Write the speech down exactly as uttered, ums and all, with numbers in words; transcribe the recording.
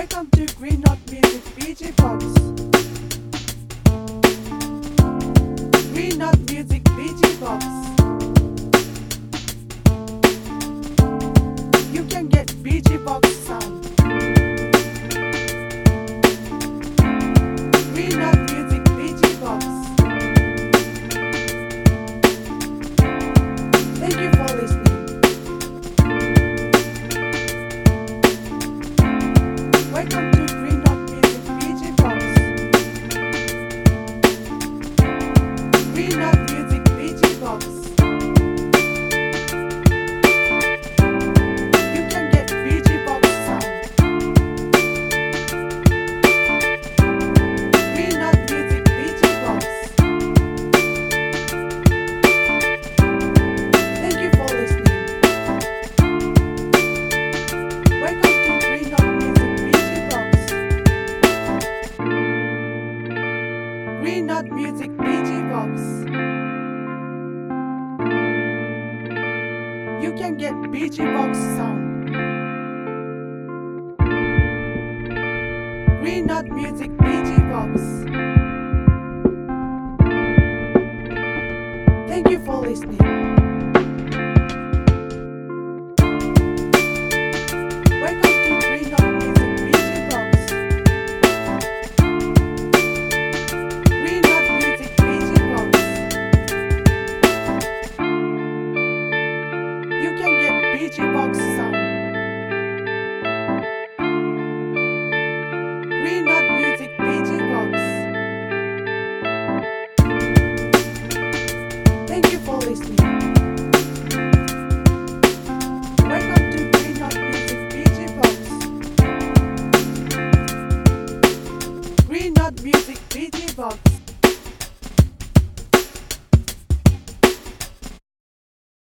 Welcome to Green Knot Music B G Box. Green Knot Music B G Box. You can get B G Box sound. Green Knot Music B G Box. Thank you for listening. Welcome to Green Knot Music B G Box. Green Knot Music B G Box. You can get B G Box sound. Green Knot Music B G Box. Thank you for listening. Welcome to Green Knot Music B G Box. Green Knot Music B G Box. You can get B G Box sound. Green Knot Music B G Box. Thank you for listening. Welcome to Green Knot Music B G Box. Green Knot Music B G Box. You can get B G Box sound. Green Knot Music B G Box. Thank you for listening. Welcome to Green Knot Music B G Box. Green Knot Music B G Box.